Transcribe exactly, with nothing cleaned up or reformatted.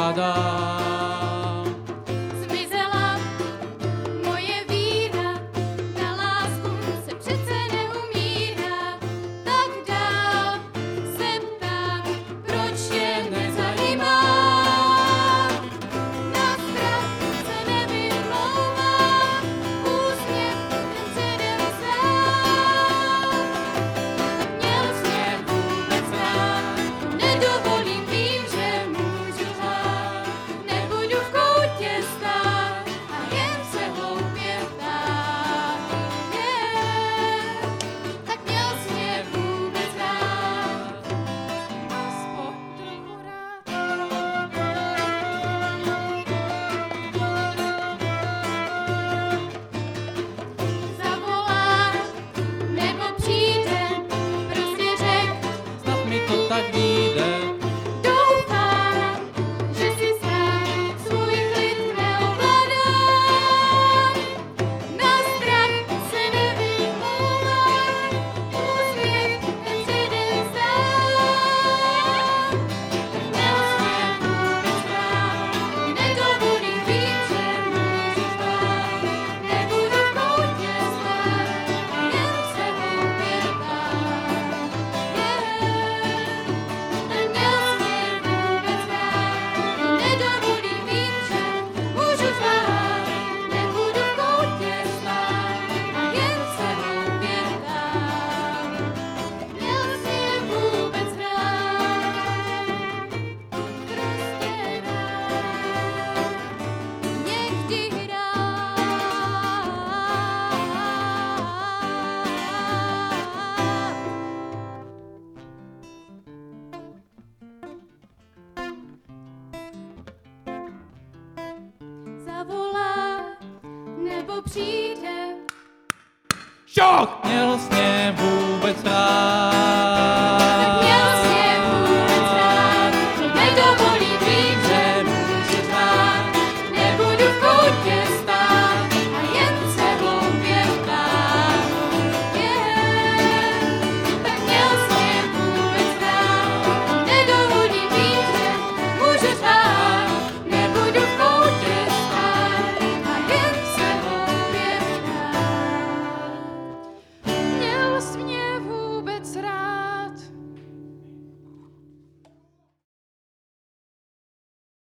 žádám. Zmizela moje víra, na lásku se přece neumírá. Tak dál se ptám, proč je nezajímá. Na strach se nevymlouvá, úsměv ten předem sám. Měl směr vůbec rád, nedovolím, vím, že můžu hlát. Nebudu v koutě stát a jen se hloupě ptát. Yeah. Tak měl směr vůbec rád, aspoň trochu rád. Zavolá nebo přijde, prostě řek, Snad mi to tak vyjde. doufám, že si sám svůj klid neovládá. Na strach se nevymlouvá, úsměv ten předem sám. Měl směr vůbec rád, nedovolím, vím, že můžu žvát. Nebudu v koutě stát a jen se hloupě ptát. Neměl směr vůbec rád, nedovolím, vím, že můžu žvát. Nebudu v koutě stát a jen se hloupě ptát. Měl směr vůbec rád, prostě rád, někdy rád. Zavolá nebo přijde, Šok! Měl směr